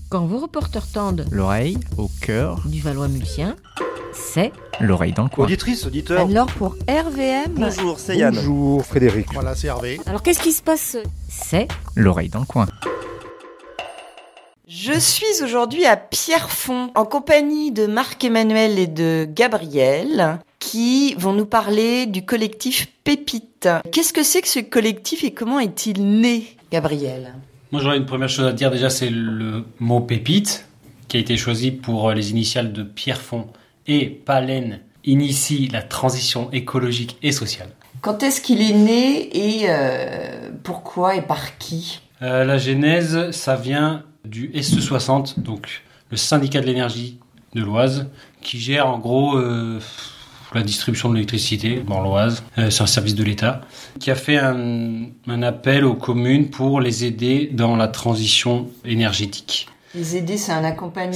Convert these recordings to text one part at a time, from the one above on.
Quand vos reporters tendent l'oreille au cœur du Valois-Mulsien, c'est l'oreille dans le coin. Auditrice, auditeur. alors pour RVM. Bonjour, c'est Yann. Bonjour Frédéric. Voilà, c'est Hervé. Alors qu'est-ce qui se passe? C'est L'oreille dans le coin. Je suis aujourd'hui à Pierrefonds en compagnie de Marc-Emmanuel et de Gabriel qui vont nous parler du collectif Pépite. Qu'est-ce que c'est que ce collectif et comment est-il né, Gabriel? Moi, j'aurais une première chose à dire. Déjà, c'est le mot pépite qui a été choisi pour les initiales de Pierrefonds et Palen initie la transition écologique et sociale. Quand est-ce qu'il est né et pourquoi et par qui? La genèse, ça vient du SE60, donc le syndicat de l'énergie de l'Oise, qui gère en gros la distribution de l'électricité dans l'Oise. C'est un service de l'État qui a fait un appel aux communes pour les aider dans la transition énergétique. Les aider, c'est un accompagnement,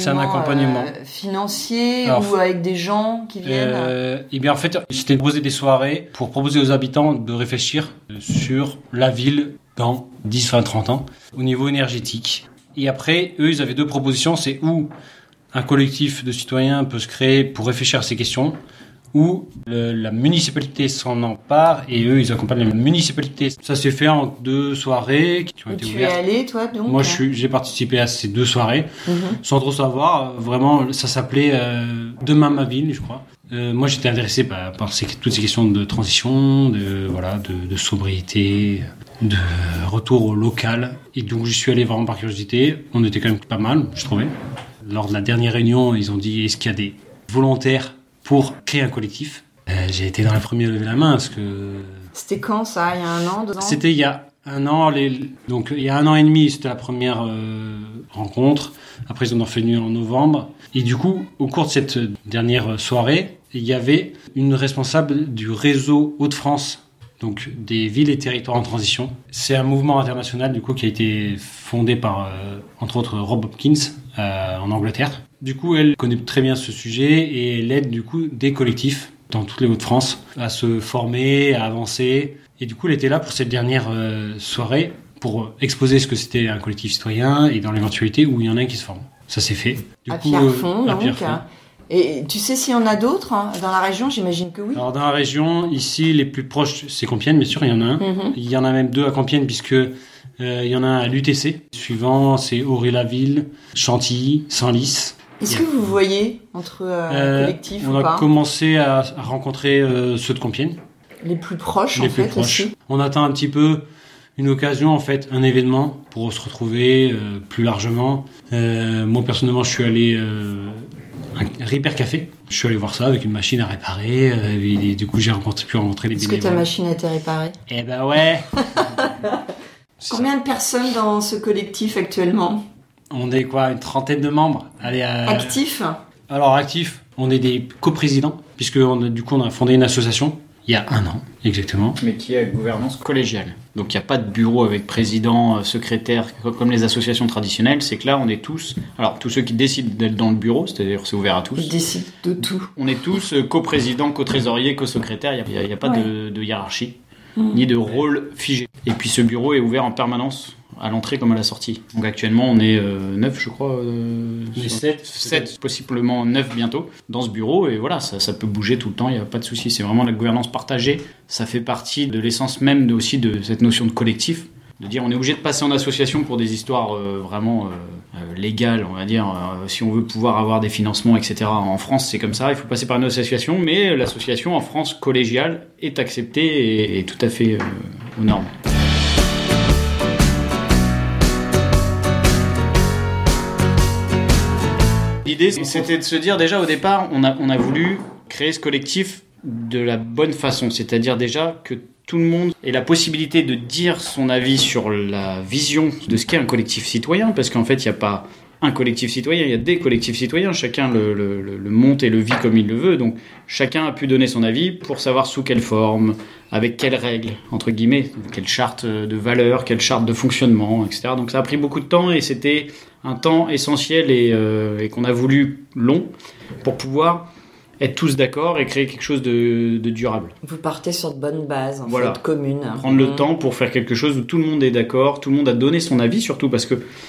financier. Alors, ou avec des gens qui viennent Eh bien, en fait, c'était de proposer des soirées pour proposer aux habitants de réfléchir sur la ville dans 10, 20, 30 ans au niveau énergétique. Et après, eux, ils avaient deux propositions. C'est où un collectif de citoyens peut se créer pour réfléchir à ces questions, où la municipalité s'en empare et eux, ils accompagnent la municipalité. Ça s'est fait en 2 soirées qui ont été ouvertes. Tu es allé, toi, donc? Moi, j'ai participé à ces 2 soirées, sans trop savoir. Vraiment, ça s'appelait Demain ma ville, je crois. Moi, j'étais intéressé par toutes ces questions de transition, de sobriété, de retour au local. Et donc, j'y suis allé vraiment par curiosité. On était quand même pas mal, je trouvais. Lors de la dernière réunion, ils ont dit, est-ce qu'il y a des volontaires pour créer un collectif? J'ai été dans les premiers à lever la main parce que... C'était quand ça? Il y a 1 an, 2 ans? C'était il y a 1 an. Donc il y a 1 an et demi, c'était la première rencontre. Après, ils en ont fait une en novembre. Et du coup, au cours de cette dernière soirée, il y avait une responsable du réseau Hauts-de-France, donc des villes et territoires en transition. C'est un mouvement international du coup qui a été fondé par, entre autres, Rob Hopkins en Angleterre. Du coup, elle connaît très bien ce sujet et elle aide du coup des collectifs dans toutes les Hauts-de-France à se former, à avancer. Et du coup, elle était là pour cette dernière soirée pour exposer ce que c'était un collectif citoyen et dans l'éventualité où il y en a un qui se forme. Ça s'est fait. À Pierrefonds, donc. Et tu sais s'il y en a d'autres dans la région? J'imagine que oui. Alors dans la région, ici, les plus proches, c'est Compiègne, bien sûr, il y en a un. Il y en a même 2 à Compiègne puisque il y en a un à l'UTC. Suivant, c'est Auray-la-Ville, Chantilly, Senlis. Est-ce que vous voyez entre collectifs ou pas? On a commencé à rencontrer ceux de Compiègne. Les plus proches, les plus proches. Aussi. On attend un petit peu une occasion, en fait, un événement pour se retrouver plus largement. Moi, personnellement, je suis allé un Repair Café. Je suis allé voir ça avec une machine à réparer. Et du coup, j'ai pu rencontrer les bénévoles. Est-ce que ta machine a été réparée? Eh ben ouais. Combien de personnes dans ce collectif actuellement? On est quoi, une 30aine de membres. Actifs? Alors actifs, on est des coprésidents, puisque on a fondé une association il y a 1 an, exactement. Mais qui est gouvernance collégiale. Donc il n'y a pas de bureau avec président, secrétaire, comme les associations traditionnelles. C'est que là, on est tous... Alors, tous ceux qui décident d'être dans le bureau, c'est-à-dire c'est ouvert à tous. Ils décident de tout. On est tous coprésidents, co-trésoriers, co-secrétaires. Il n'y a pas de hiérarchie, ni de rôle figé. Et puis ce bureau est ouvert en permanence, à l'entrée comme à la sortie. Donc actuellement, on est 9, je crois. 7, possiblement 9 bientôt, dans ce bureau. Et voilà, ça peut bouger tout le temps, il n'y a pas de souci. C'est vraiment la gouvernance partagée. Ça fait partie de l'essence même aussi de cette notion de collectif. De dire, on est obligé de passer en association pour des histoires vraiment légales, on va dire. Si on veut pouvoir avoir des financements, etc. En France, c'est comme ça. Il faut passer par une association. Mais l'association en France collégiale est acceptée et tout à fait aux normes. L'idée, c'était de se dire, déjà au départ, on a voulu créer ce collectif de la bonne façon. C'est-à-dire déjà que tout le monde ait la possibilité de dire son avis sur la vision de ce qu'est un collectif citoyen, parce qu'en fait, il n'y a pas un collectif citoyen, il y a des collectifs citoyens. Chacun le monte et le vit comme il le veut. Donc, chacun a pu donner son avis pour savoir sous quelle forme, avec quelles règles, entre guillemets, quelle charte de valeurs, quelle charte de fonctionnement, etc. Donc, ça a pris beaucoup de temps et c'était un temps essentiel et qu'on a voulu long pour pouvoir être tous d'accord et créer quelque chose de durable. Vous partez sur de bonnes bases, en fait, communes. Prendre le temps pour faire quelque chose où tout le monde est d'accord, tout le monde a donné son avis, surtout parce que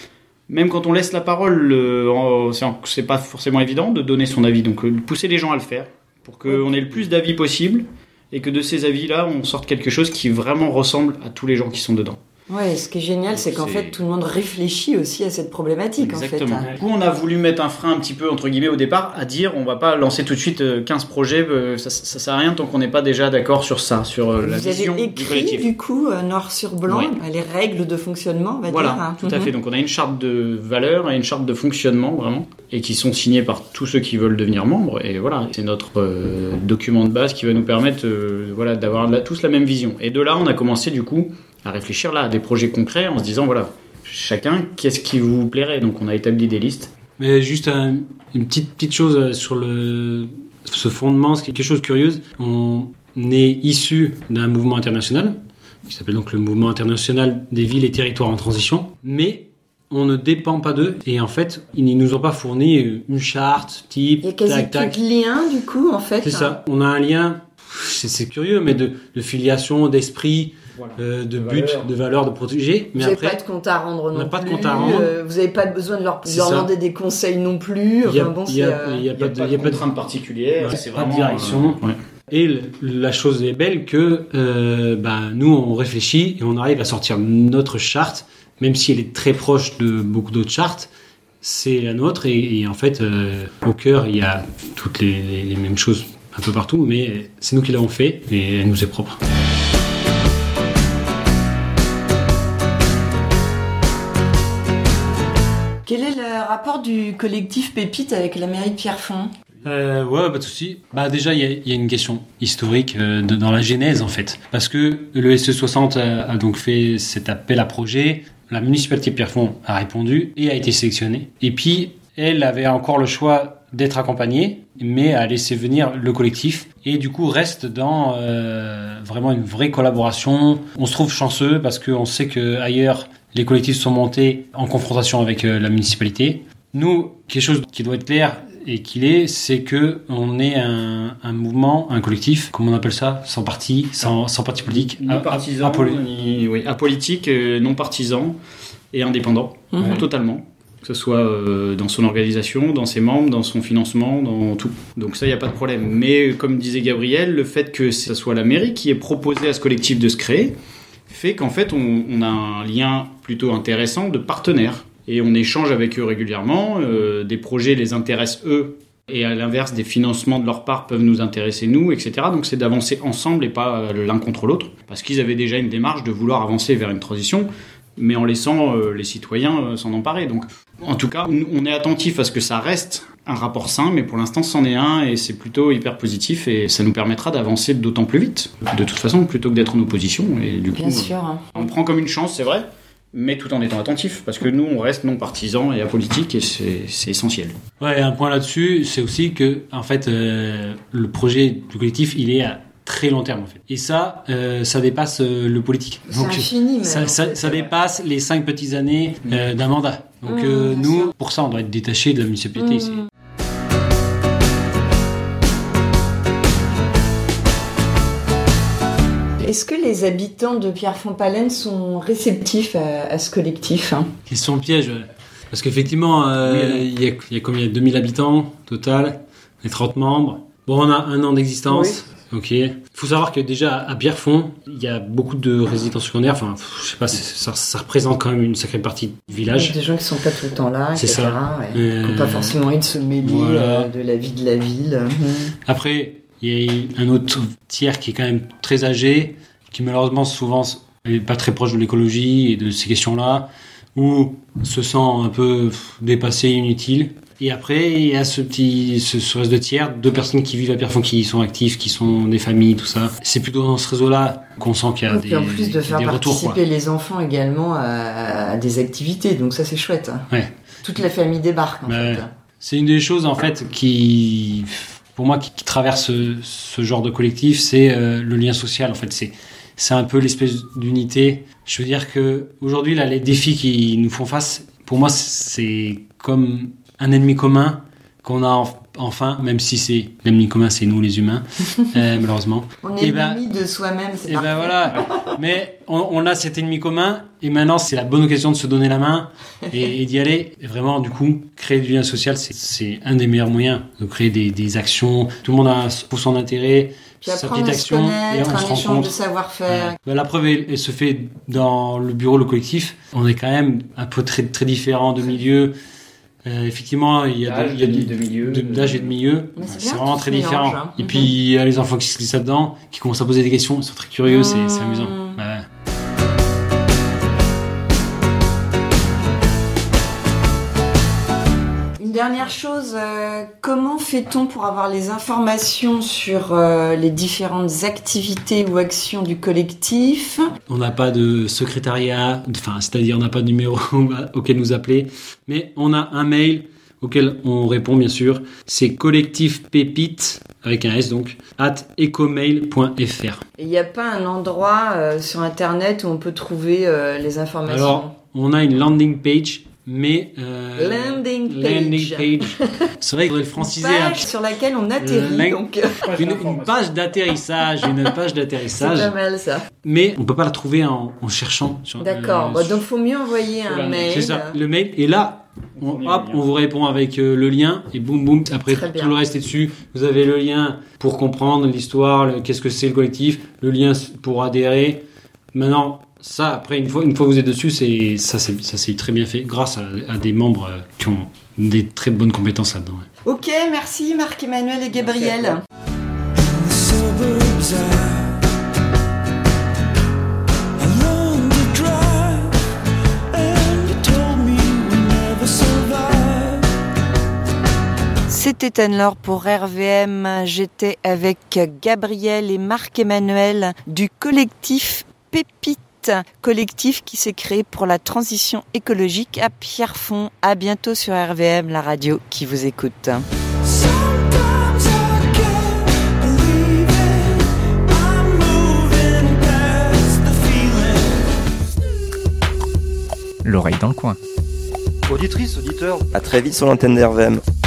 même quand on laisse la parole, c'est pas forcément évident de donner son avis. Donc pousser les gens à le faire pour qu'on ait le plus d'avis possible et que de ces avis-là, on sorte quelque chose qui vraiment ressemble à tous les gens qui sont dedans. Ouais, ce qui est génial, c'est qu'en fait, tout le monde réfléchit aussi à cette problématique. Exactement. En fait. Du coup, on a voulu mettre un frein un petit peu, entre guillemets, au départ, à dire on va pas lancer tout de suite 15 projets, ça sert à rien tant qu'on n'est pas déjà d'accord sur ça, sur la vision du collectif. Vous avez écrit, du coup, noir sur blanc, les règles de fonctionnement, on va dire. Voilà, tout à fait. Donc on a une charte de valeurs et une charte de fonctionnement, vraiment, et qui sont signées par tous ceux qui veulent devenir membres. Et voilà, c'est notre document de base qui va nous permettre d'avoir tous la même vision. Et de là, on a commencé, du coup, à réfléchir là à des projets concrets en se disant voilà, chacun, qu'est-ce qui vous plairait. Donc on a établi des listes. Mais juste une petite chose sur ce fondement, c'est quelque chose de curieux. On est issu d'un mouvement international qui s'appelle donc le Mouvement international des villes et territoires en transition, mais on ne dépend pas d'eux et en fait ils ne nous ont pas fourni une charte type. Il y a quasi plus de lien du coup en fait. C'est ça, on a un lien, c'est curieux, mais de filiation, d'esprit. Voilà. De but, de valeur, de protéger. Mais vous n'avez pas de compte à rendre non plus. Pas de compte à rendre. Vous n'avez pas besoin de leur demander des conseils non plus. Il n'y a pas de contrainte particulière. C'est pas de direction. Et la chose est belle que nous, on réfléchit et on arrive à sortir notre charte, même si elle est très proche de beaucoup d'autres chartes. C'est la nôtre et en fait, au cœur, il y a toutes les mêmes choses un peu partout, mais c'est nous qui l'avons fait et elle nous est propre. Quel est le rapport du collectif Pépite avec la mairie de Pierrefonds ? Pas de souci. Déjà, il y a une question historique dans la genèse, en fait. Parce que le SE60 a donc fait cet appel à projet. La municipalité de Pierrefonds a répondu et a été sélectionnée. Et puis, elle avait encore le choix d'être accompagnée, mais a laissé venir le collectif. Et du coup, reste dans vraiment une vraie collaboration. On se trouve chanceux parce qu'on sait qu'ailleurs, les collectifs sont montés en confrontation avec la municipalité. Nous, quelque chose qui doit être clair et c'est que on est un mouvement, un collectif, comment on appelle ça, sans parti politique, ni partisan, apolitique, non partisan et indépendant, totalement. Que ce soit dans son organisation, dans ses membres, dans son financement, dans tout. Donc ça, il n'y a pas de problème. Mais comme disait Gabriel, le fait que ce soit la mairie qui ait proposé à ce collectif de se créer fait qu'en fait, on a un lien plutôt intéressant de partenaires. Et on échange avec eux régulièrement. Des projets les intéressent eux. Et à l'inverse, des financements de leur part peuvent nous intéresser nous, etc. Donc c'est d'avancer ensemble et pas l'un contre l'autre. Parce qu'ils avaient déjà une démarche de vouloir avancer vers une transition, mais en laissant les citoyens s'en emparer. Donc, en tout cas, on est attentif à ce que ça reste un rapport sain, mais pour l'instant, c'en est un et c'est plutôt hyper positif et ça nous permettra d'avancer d'autant plus vite. De toute façon, plutôt que d'être en opposition. Et du coup, bien sûr. On prend comme une chance, c'est vrai, mais tout en étant attentif, parce que nous, on reste non partisans et apolitiques et c'est essentiel. Ouais, un point là-dessus, c'est aussi que, en fait, le projet du collectif, il est à très long terme en fait. Et ça dépasse le politique. Donc, c'est infini même. Ça dépasse les 5 petites années d'un mandat. Donc nous, pour ça, on doit être détaché de la municipalité ici. Est-ce que les habitants de Pierrefonds-Palem sont réceptifs à ce collectif ? Ils sont pièges. Parce qu'effectivement, il y a combien ? 2000 habitants total, les 30 membres. Bon, on a 1 an d'existence. Oui. Ok. Il faut savoir que déjà à Pierrefonds, il y a beaucoup de résidences secondaires. Enfin, je sais pas, ça représente quand même une sacrée partie du village. Il y a des gens qui sont pas tout le temps là, c'est etc. Ça. Qui n'ont pas forcément envie de se mêler de la vie de la ville. Après, il y a un autre tiers qui est quand même très âgé, qui malheureusement souvent n'est pas très proche de l'écologie et de ces questions-là, ou se sent un peu dépassé, inutile. Et après, il y a ce reste de tiers, 2 personnes qui vivent à Pierrefonds, qui sont actives, qui sont des familles, tout ça. C'est plutôt dans ce réseau-là qu'on sent qu'il y a des retours. Et en plus de faire participer les enfants également à des activités, donc ça c'est chouette. Ouais. Toute la famille débarque en fait. C'est une des choses en fait qui, pour moi, qui traverse ce genre de collectif, c'est le lien social. En fait, c'est un peu l'espèce d'unité. Je veux dire que aujourd'hui, là, les défis qui nous font face, pour moi, c'est comme un ennemi commun qu'on a enfin, même si l'ennemi commun, c'est nous les humains, malheureusement. On est ennemi de soi-même, c'est et parfait. ben voilà. Mais on a cet ennemi commun, et maintenant c'est la bonne occasion de se donner la main et d'y aller. Et vraiment, du coup, créer du lien social, c'est un des meilleurs moyens de créer des actions. Tout le monde a pour son intérêt. Puis sa apprendre petite à se action, et connaître, on se un rend échange compte. de savoir-faire. Ben, la preuve, elle se fait dans le bureau, le collectif. On est quand même un peu très, très différents de milieu. Effectivement, il y a D'âge et de milieu. Mais c'est C'est bien, vraiment tout très se mélange, différent. hein. Et puis, il y a les enfants qui se glissent là-dedans, qui commencent à poser des questions. Ils sont très curieux, c'est amusant. Ouais. Dernière chose, comment fait-on pour avoir les informations sur les différentes activités ou actions du collectif ? On n'a pas de secrétariat, c'est-à-dire on n'a pas de numéro auquel nous appeler, mais on a un mail auquel on répond bien sûr. C'est collectifpépite avec un S donc @ecomail.fr. Il n'y a pas un endroit sur internet où on peut trouver les informations. Alors, on a une landing page. Mais Landing page. C'est vrai qu'il faudrait le franciser. Page sur laquelle on atterrit. Donc une page d'atterrissage, c'est pas mal ça. Mais on peut pas la trouver en cherchant. D'accord. Donc faut mieux envoyer un mail. C'est ça. Le mail. Et là, on vous répond avec le lien et boum boum. Après tout le reste est dessus. Vous avez le lien pour comprendre l'histoire, qu'est-ce que c'est le collectif, le lien pour adhérer. Maintenant. Ça, après, une fois vous êtes dessus, c'est très bien fait, grâce à des membres qui ont des très bonnes compétences là-dedans. Ouais. Ok, merci Marc-Emmanuel et Gabriel. C'était Anne-Laure pour RVM. J'étais avec Gabriel et Marc-Emmanuel du collectif Pépite. Collectif qui s'est créé pour la transition écologique à Pierrefonds. À bientôt sur RVM, la radio qui vous écoute. L'oreille dans le coin. Auditrice, auditeur, à très vite sur l'antenne d'RVM.